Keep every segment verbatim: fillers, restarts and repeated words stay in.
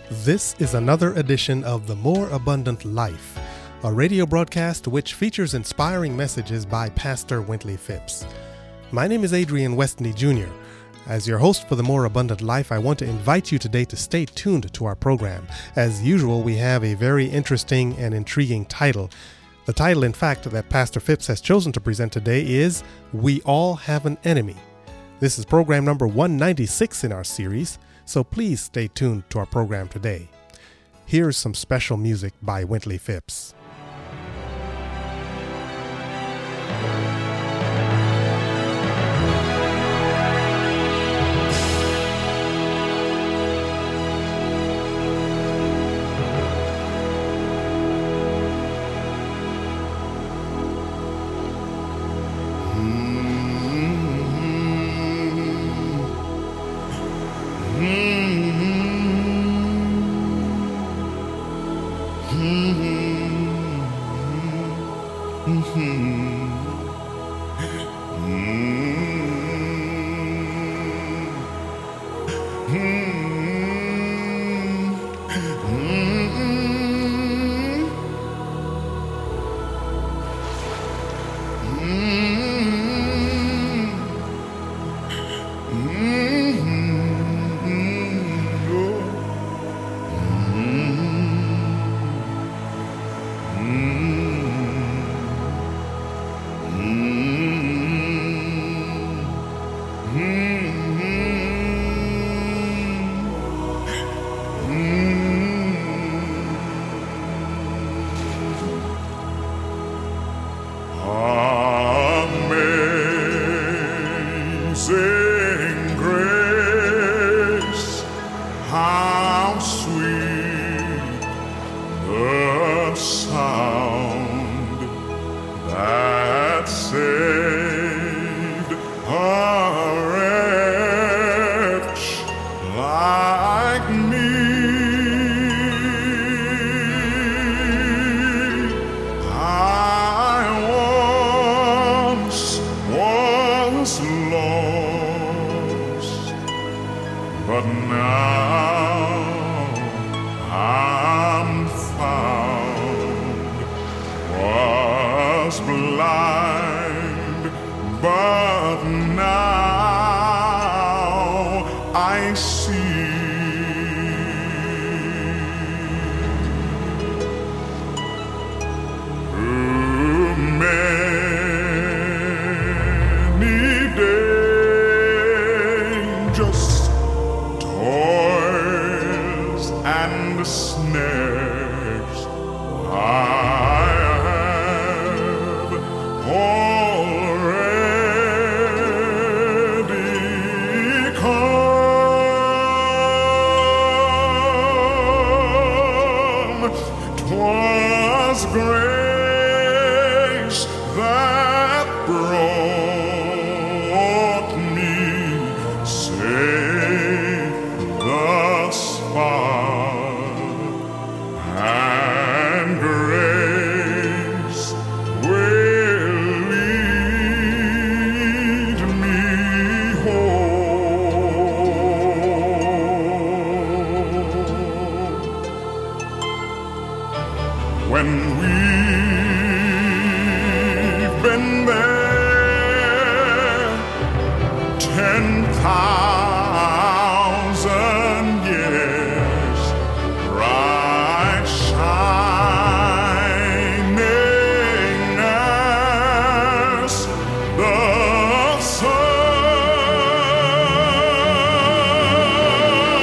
This is another edition of The More Abundant Life, a radio broadcast which features inspiring messages by Pastor Wintley Phipps. My name is Adrian Westney Junior As your host for The More Abundant Life, I want to invite you today to stay tuned to our program. As usual, we have a very interesting and intriguing title. The title, in fact, that Pastor Phipps has chosen to present today is We All Have an Enemy. This is program number one ninety-six in our series, so please stay tuned to our program today. Here's some special music by Wintley Phipps.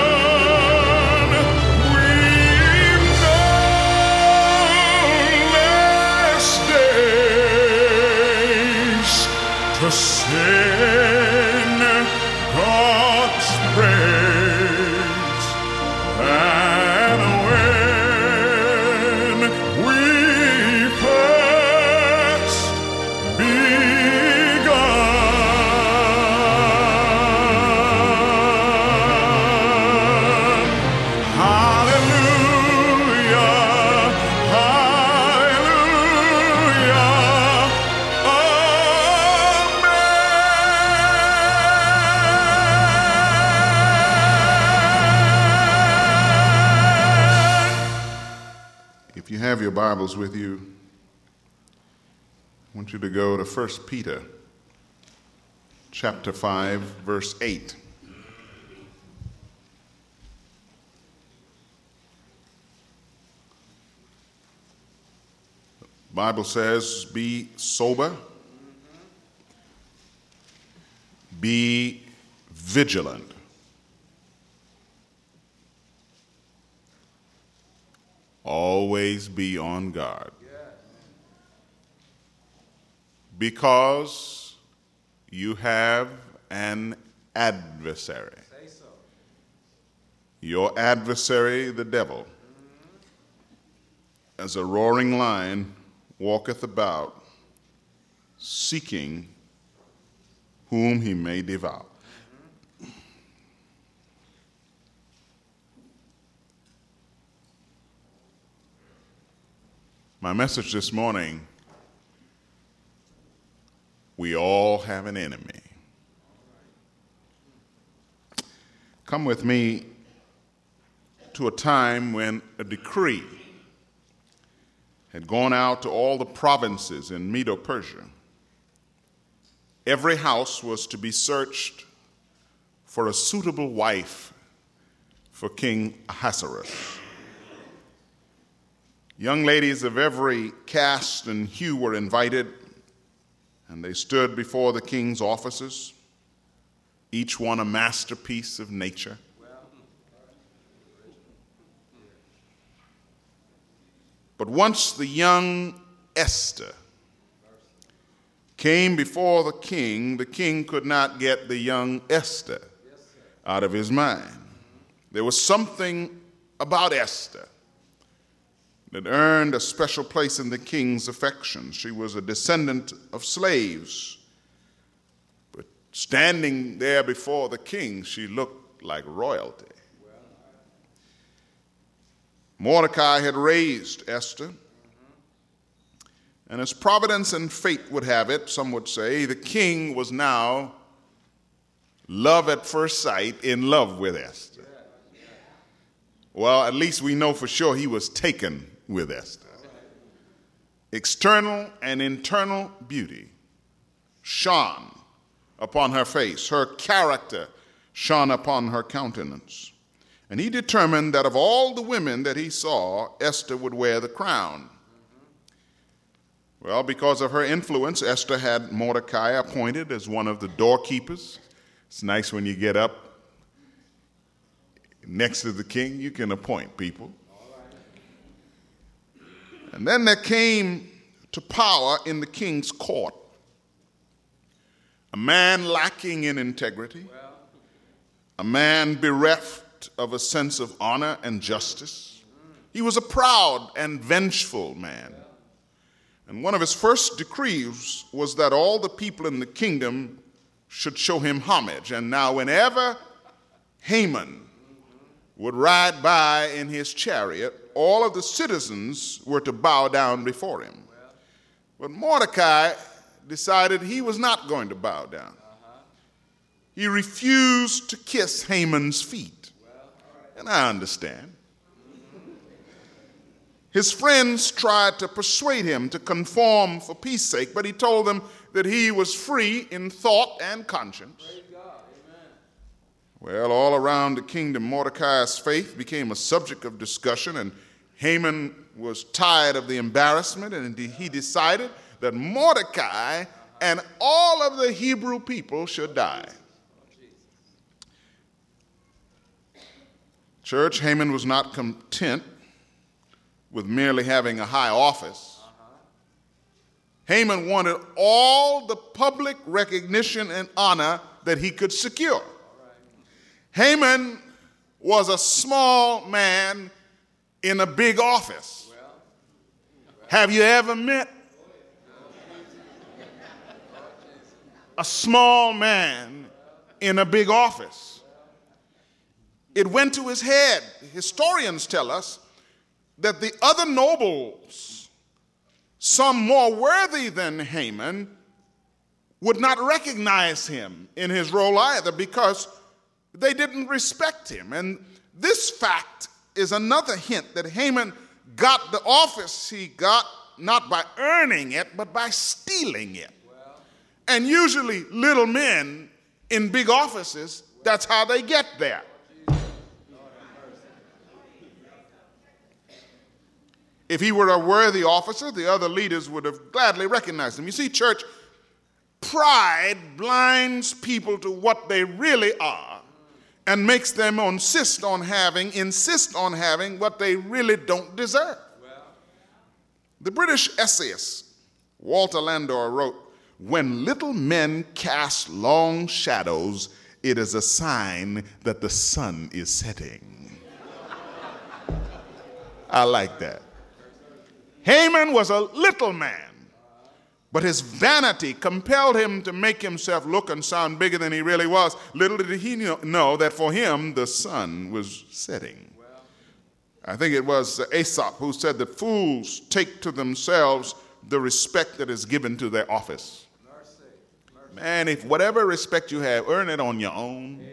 We've known your Bibles with you, I want you to go to First Peter chapter five, verse eight. The Bible says, be sober, be vigilant. Always be on guard. Because you have an adversary. Your adversary, the devil, as a roaring lion, walketh about, seeking whom he may devour. My message this morning, we all have an enemy. Come with me to a time when a decree had gone out to all the provinces in Medo-Persia. Every house was to be searched for a suitable wife for King Ahasuerus. Young ladies of every caste and hue were invited, and they stood before the king's offices, each one a masterpiece of nature. But once the young Esther came before the king, the king could not get the young Esther out of his mind. There was something about Esther that earned a special place in the king's affection. She was a descendant of slaves, but standing there before the king, she looked like royalty. Mordecai had raised Esther, and as providence and fate would have it, some would say, the king was now, love at first sight, in love with Esther. Well, at least we know for sure he was taken with Esther. External and internal beauty shone upon her face. Her character shone upon her countenance. And he determined that of all the women that he saw, Esther would wear the crown. Well, because of her influence, Esther had Mordecai appointed as one of the doorkeepers. It's nice when you get up next to the king, you can appoint people. And then there came to power in the king's court a man lacking in integrity, a man bereft of a sense of honor and justice. He was a proud and vengeful man. And one of his first decrees was that all the people in the kingdom should show him homage. And now whenever Haman would ride by in his chariot, all of the citizens were to bow down before him. But Mordecai decided he was not going to bow down. He refused to kiss Haman's feet. And I understand. His friends tried to persuade him to conform for peace sake, but he told them that he was free in thought and conscience. Well, all around the kingdom, Mordecai's faith became a subject of discussion, and Haman was tired of the embarrassment, and he decided that Mordecai and all of the Hebrew people should die. Church, Haman was not content with merely having a high office. Haman wanted all the public recognition and honor that he could secure. Haman was a small man in a big office. Have you ever met a small man in a big office? It went to his head. Historians tell us that the other nobles, some more worthy than Haman, would not recognize him in his role either because they didn't respect him. And this fact is another hint that Haman got the office he got not by earning it, but by stealing it. And usually little men in big offices, that's how they get there. If he were a worthy officer, the other leaders would have gladly recognized him. You see, church, pride blinds people to what they really are and makes them insist on having, insist on having what they really don't deserve. The British essayist Walter Landor wrote, "When little men cast long shadows, it is a sign that the sun is setting." I like that. Haman was a little man, but his vanity compelled him to make himself look and sound bigger than he really was. Little did he know that for him the sun was setting. I think it was Aesop who said that fools take to themselves the respect that is given to their office. Man, if whatever respect you have, earn it on your own.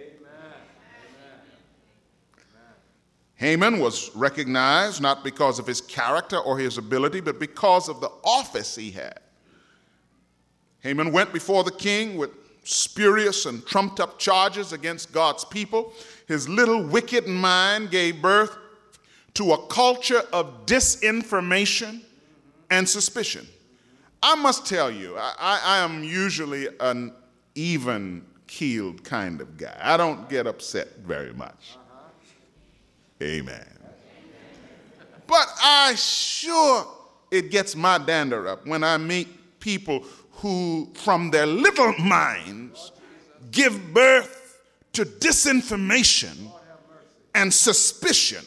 Haman was recognized not because of his character or his ability, but because of the office he had. Haman went before the king with spurious and trumped-up charges against God's people. His little wicked mind gave birth to a culture of disinformation and suspicion. I must tell you, I, I am usually an even-keeled kind of guy. I don't get upset very much. Amen. But I sure it gets my dander up when I meet people who, from their little minds, give birth to disinformation and suspicion.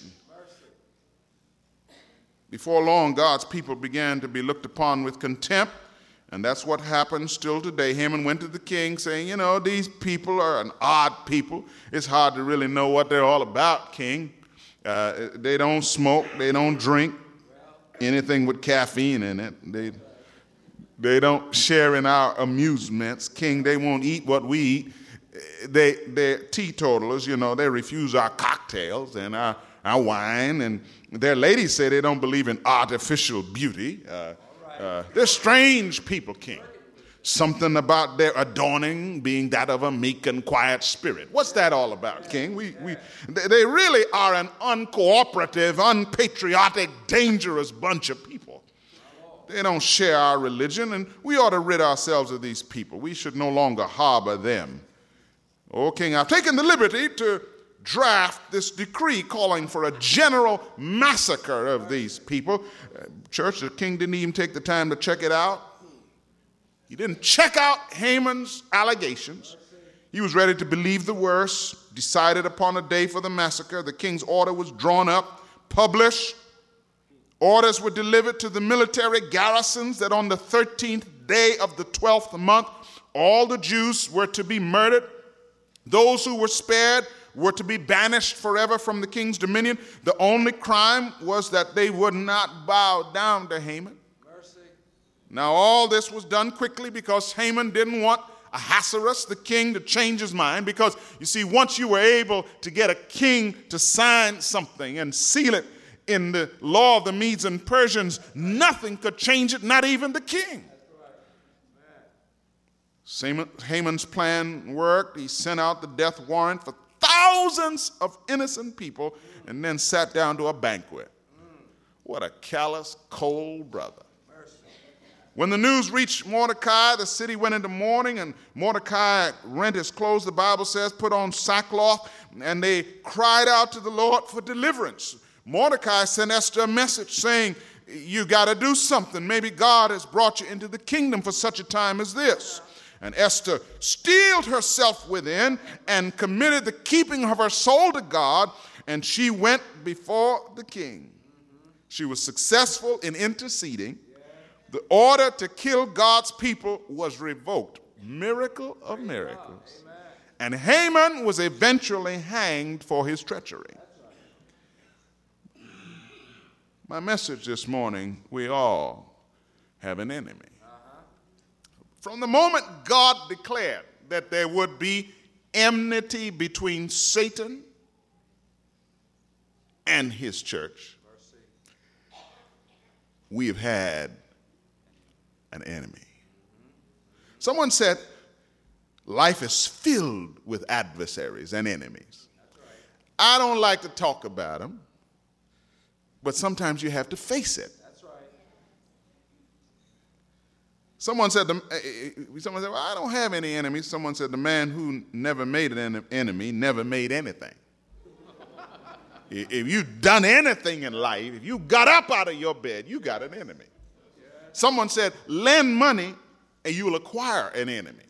Before long, God's people began to be looked upon with contempt, and that's what happens still today. Haman went to the king saying, you know, these people are an odd people. It's hard to really know what they're all about, king. Uh, they don't smoke, they don't drink anything with caffeine in it. They, they don't share in our amusements. King, they won't eat what we eat. They, they're teetotalers, you know, they refuse our cocktails and our, our wine, and their ladies say they don't believe in artificial beauty. Uh, uh, they're strange people, king. Something about their adorning being that of a meek and quiet spirit. What's that all about, king? We, we, they really are an uncooperative, unpatriotic, dangerous bunch of people. They don't share our religion, and we ought to rid ourselves of these people. We should no longer harbor them. Oh, king, I've taken the liberty to draft this decree calling for a general massacre of these people. Uh, church, the king didn't even take the time to check it out. He didn't check out Haman's allegations. He was ready to believe the worst, decided upon a day for the massacre. The king's order was drawn up, published. Orders were delivered to the military garrisons that on the thirteenth day of the twelfth month, all the Jews were to be murdered. Those who were spared were to be banished forever from the king's dominion. The only crime was that they would not bow down to Haman. Now, all this was done quickly because Haman didn't want Ahasuerus, the king, to change his mind. Because, you see, once you were able to get a king to sign something and seal it in the law of the Medes and Persians, nothing could change it, not even the king. Haman's plan worked. He sent out the death warrant for thousands of innocent people and then sat down to a banquet. What a callous, cold brother. When the news reached Mordecai, the city went into mourning, and Mordecai rent his clothes, the Bible says, put on sackcloth, and they cried out to the Lord for deliverance. Mordecai sent Esther a message saying, you got to do something. Maybe God has brought you into the kingdom for such a time as this. And Esther steeled herself within and committed the keeping of her soul to God, and she went before the king. She was successful in interceding. The order to kill God's people was revoked. Miracle of miracles. And Haman was eventually hanged for his treachery. My message this morning, we all have an enemy. From the moment God declared that there would be enmity between Satan and his church, we have had an enemy. Someone said, life is filled with adversaries and enemies. I don't like to talk about them, but sometimes you have to face it. Someone said, the, someone said, well, I don't have any enemies. Someone said, the man who never made an enemy never made anything. If you've done anything in life, if you got up out of your bed, you got an enemy. Someone said, lend money and you'll acquire an enemy.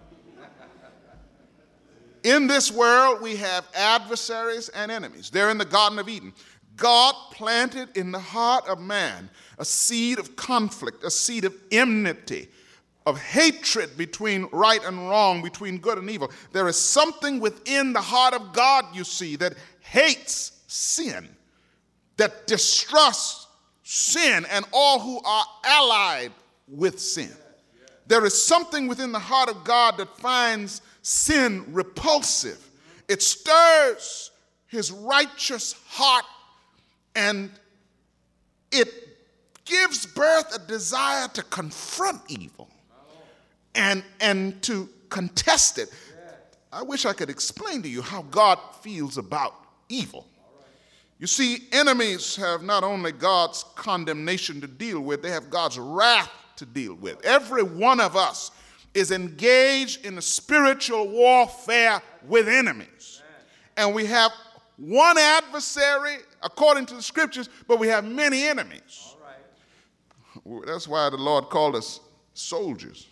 In this world, we have adversaries and enemies. They're in the Garden of Eden. God planted in the heart of man a seed of conflict, a seed of enmity, of hatred between right and wrong, between good and evil. There is something within the heart of God, you see, that hates sin, that distrusts sin and all who are allied with sin. There is something within the heart of God that finds sin repulsive. It stirs his righteous heart, and it gives birth a desire to confront evil and, and to contest it. I wish I could explain to you how God feels about evil. You see, enemies have not only God's condemnation to deal with, they have God's wrath to deal with. Every one of us is engaged in a spiritual warfare with enemies. And we have one adversary, according to the scriptures, but we have many enemies. Right. That's why the Lord called us soldiers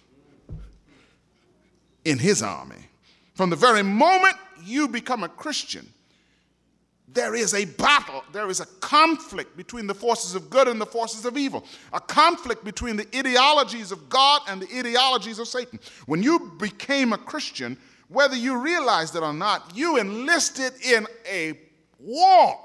in his army. From the very moment you become a Christian, there is a battle, there is a conflict between the forces of good and the forces of evil, a conflict between the ideologies of God and the ideologies of Satan. When you became a Christian, whether you realized it or not, you enlisted in a war.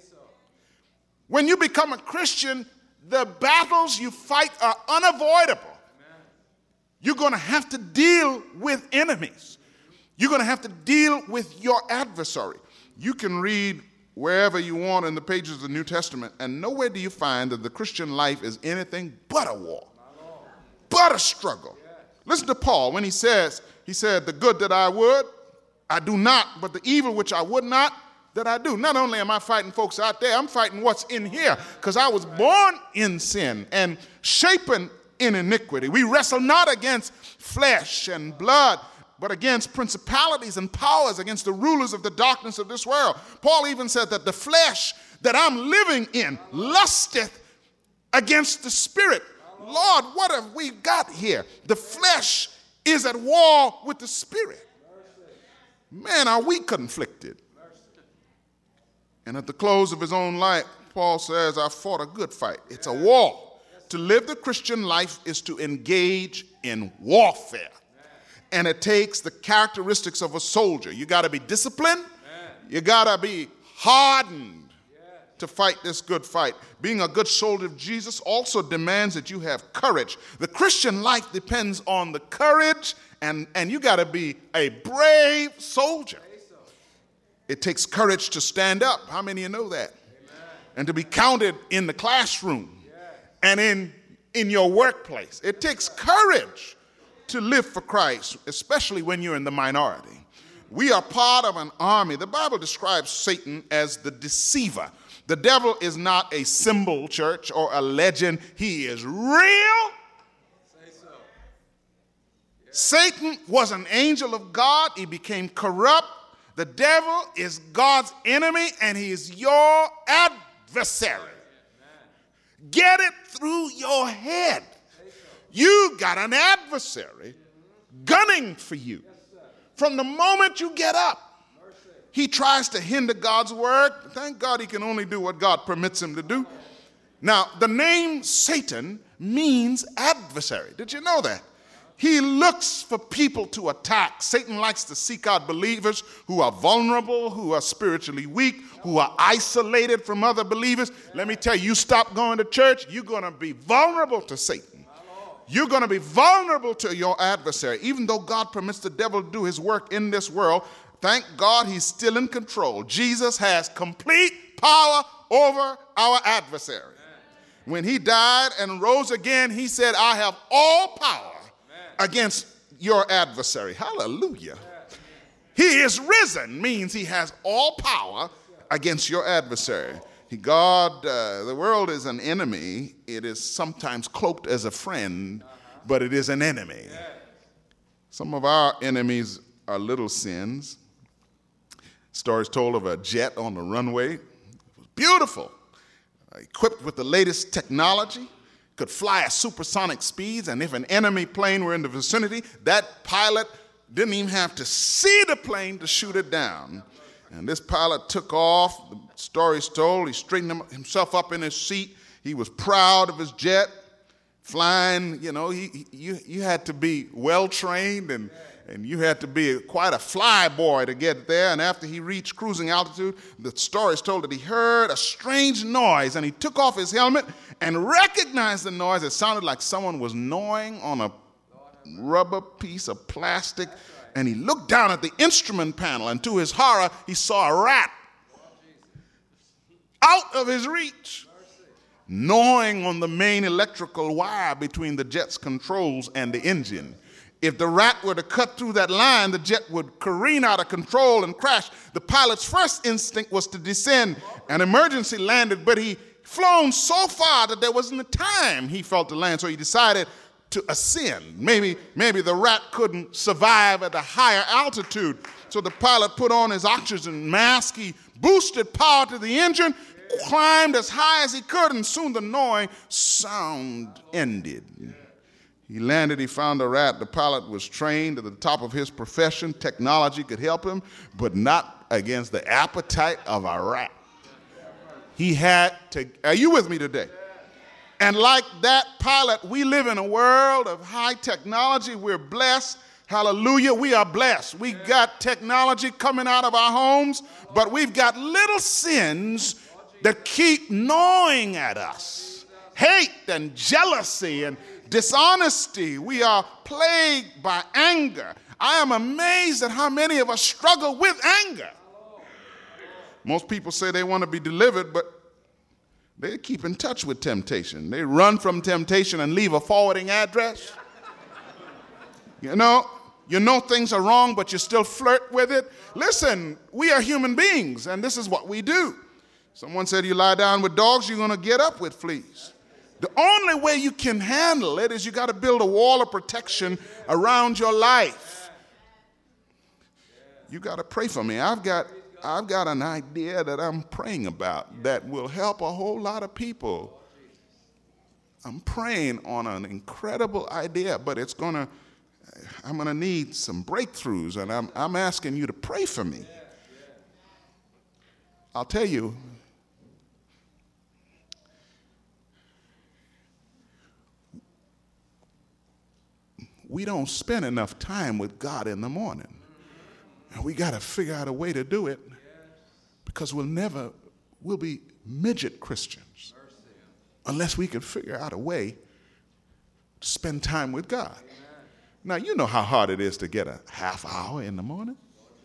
When you become a Christian, the battles you fight are unavoidable. Amen. You're going to have to deal with enemies. You're going to have to deal with your adversary. You can read wherever you want in the pages of the New Testament, and nowhere do you find that the Christian life is anything but a war, but a struggle. Yes. Listen to Paul when he says, he said, the good that I would, I do not, but the evil which I would not, that I do. Not only am I fighting folks out there, I'm fighting what's in here, because I was born in sin and shapen in iniquity. We wrestle not against flesh and blood, but against principalities and powers, against the rulers of the darkness of this world. Paul even said that the flesh that I'm living in lusteth against the spirit. Lord, what have we got here? The flesh is at war with the spirit. Man, are we conflicted? And at the close of his own life, Paul says, I fought a good fight. It's a war. To live the Christian life is to engage in warfare. And it takes the characteristics of a soldier. You got to be disciplined. You got to be hardened to fight this good fight. Being a good soldier of Jesus also demands that you have courage. The Christian life depends on the courage, and, and you got to be a brave soldier. It takes courage to stand up. How many of you know that? Amen. And to be counted in the classroom, yes, and in, in your workplace. It takes courage to live for Christ, especially when you're in the minority. We are part of an army. The Bible describes Satan as the deceiver. The devil is not a symbol, church, or a legend. He is real. Say so. Yeah. Satan was an angel of God. He became corrupt. The devil is God's enemy, and he is your adversary. Amen. Get it through your head. You got an adversary gunning for you. From the moment you get up, he tries to hinder God's work. Thank God he can only do what God permits him to do. Now, the name Satan means adversary. Did you know that? He looks for people to attack. Satan likes to seek out believers who are vulnerable, who are spiritually weak, who are isolated from other believers. Let me tell you, you stop going to church, you're going to be vulnerable to Satan. You're going to be vulnerable to your adversary. Even though God permits the devil to do his work in this world, thank God he's still in control. Jesus has complete power over our adversary. When he died and rose again, he said, I have all power against your adversary. Hallelujah. He is risen means he has all power against your adversary. God, uh, the world is an enemy. It is sometimes cloaked as a friend, but it is an enemy. Some of our enemies are little sins. Stories told of a jet on the runway. It was beautiful, uh, equipped with the latest technology, could fly at supersonic speeds, and if an enemy plane were in the vicinity, that pilot didn't even have to see the plane to shoot it down. And this pilot took off. The story's told. He straightened himself up in his seat. He was proud of his jet, flying. You know, he, he, you, you had to be well-trained, and, and you had to be a, quite a fly boy to get there. And after he reached cruising altitude, the story's told that he heard a strange noise, and he took off his helmet and recognized the noise. It sounded like someone was gnawing on a rubber piece of plastic. And he looked down at the instrument panel, and to his horror, he saw a rat out of his reach, gnawing on the main electrical wire between the jet's controls and the engine. If the rat were to cut through that line, the jet would careen out of control and crash. The pilot's first instinct was to descend and emergency landed, but he flown so far that there wasn't the time he felt to land, so he decided to ascend. Maybe, maybe the rat couldn't survive at a higher altitude. So the pilot put on his oxygen mask. He boosted power to the engine, climbed as high as he could, and soon the gnawing sound ended. He landed, he found the rat. The pilot was trained at the top of his profession. Technology could help him, but not against the appetite of a rat. He had to, are you with me today? And like that pilot, we live in a world of high technology. We're blessed. Hallelujah. We are blessed. We got technology coming out of our homes, but we've got little sins that keep gnawing at us. Hate and jealousy and dishonesty. We are plagued by anger. I am amazed at how many of us struggle with anger. Most people say they want to be delivered, but they keep in touch with temptation. They run from temptation and leave a forwarding address. You know, you know things are wrong, but you still flirt with it. Listen, we are human beings, and this is what we do. Someone said you lie down with dogs, you're going to get up with fleas. The only way you can handle it is you got to build a wall of protection around your life. You got to pray for me. I've got I've got an idea that I'm praying about that will help a whole lot of people. I'm praying on an incredible idea, but it's going to, I'm going to need some breakthroughs, and I'm, I'm asking you to pray for me. I'll tell you, we don't spend enough time with God in the morning. And we got to figure out a way to do it, because we'll never, we'll be midget Christians unless we can figure out a way to spend time with God. Now, you know how hard it is to get a half hour in the morning.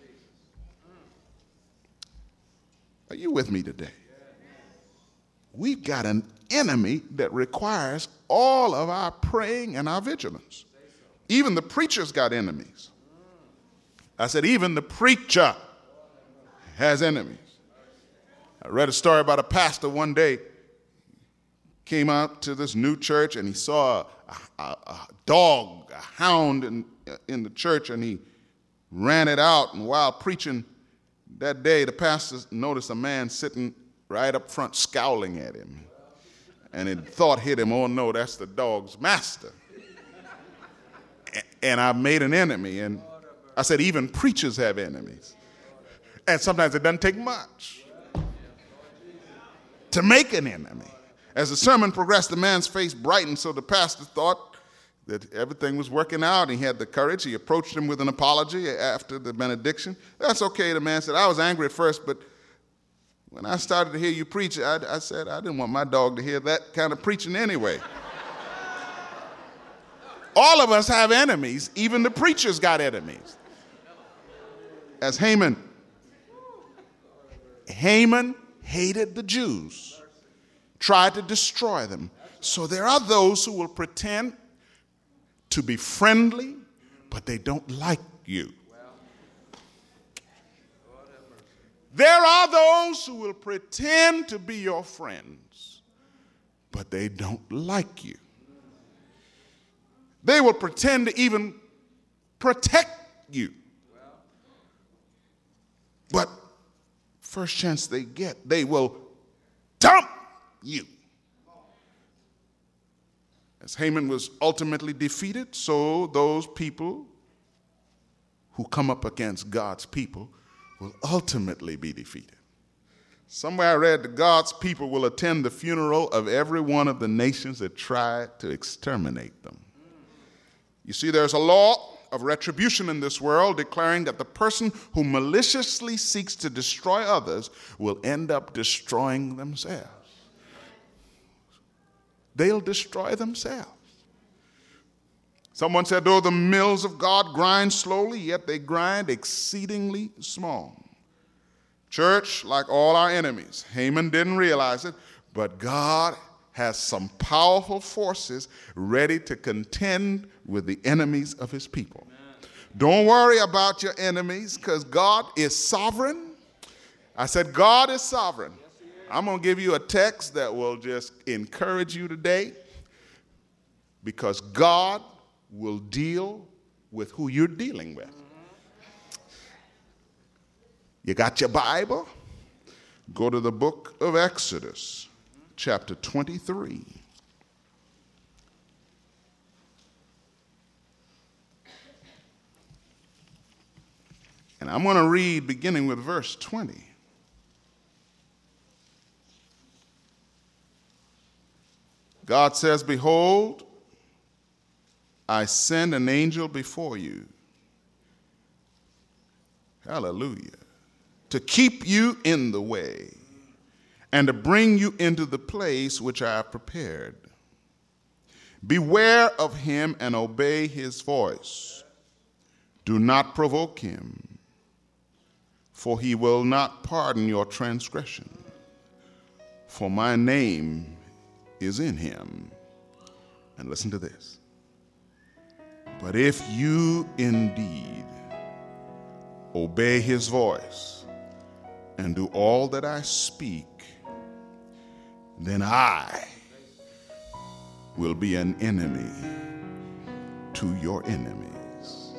Are you with me today? We've got an enemy that requires all of our praying and our vigilance. Even the preacher's got enemies. I said, even the preacher has enemies. I read a story about a pastor one day came out to this new church, and he saw a, a, a dog, a hound in, in the church, and he ran it out. And while preaching that day, the pastor noticed a man sitting right up front scowling at him. And it thought hit him, oh no, that's the dog's master. And I made an enemy. And I said, even preachers have enemies. And sometimes it doesn't take much to make an enemy. As the sermon progressed, the man's face brightened, so the pastor thought that everything was working out. He had the courage. He approached him with an apology after the benediction. That's okay, the man said. I was angry at first, but when I started to hear you preach, I, I said I didn't want my dog to hear that kind of preaching anyway. All of us have enemies. Even the preachers got enemies. As Haman, Haman hated the Jews, try to destroy them. So there are those who will pretend to be friendly, but they don't like you. There are those who will pretend to be your friends, but they don't like you. They will pretend to even protect you. But first chance they get, they will dump you. As Haman was ultimately defeated, so those people who come up against God's people will ultimately be defeated. Somewhere I read that God's people will attend the funeral of every one of the nations that tried to exterminate them. You see, there's a law of retribution in this world declaring that the person who maliciously seeks to destroy others will end up destroying themselves. They'll destroy themselves. Someone said, though the mills of God grind slowly, yet they grind exceedingly small. Church, like all our enemies, Haman didn't realize it, but God has some powerful forces ready to contend with the enemies of his people. Amen. Don't worry about your enemies, because God is sovereign. I said God is sovereign. Yes, he is. I'm going to give you a text that will just encourage you today, because God will deal with who you're dealing with. You got your Bible? Go to the book of Exodus, chapter twenty-three. And I'm going to read beginning with verse twenty. God says, behold, I send an angel before you. Hallelujah. To keep you in the way and to bring you into the place which I have prepared. Beware of him and obey his voice. Do not provoke him, for he will not pardon your transgression. For my name is in him. And listen to this. But if you indeed obey his voice and do all that I speak, then I will be an enemy to your enemies.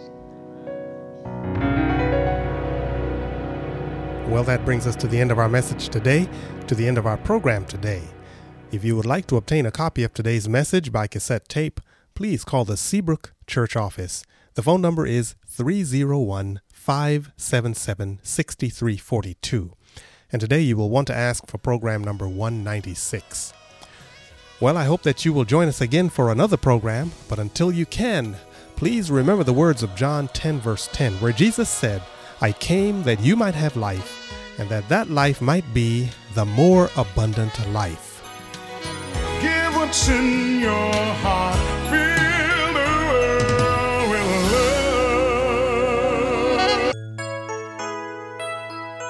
Well, that brings us to the end of our message today, to the end of our program today. If you would like to obtain a copy of today's message by cassette tape, please call the Seabrook Church office. The phone number is three oh one, five seven seven, six three four two. And today you will want to ask for program number one ninety-six. Well, I hope that you will join us again for another program, but until you can, please remember the words of John ten, verse ten, where Jesus said, I came that you might have life, and that that life might be the more abundant life. Give what's in your heart.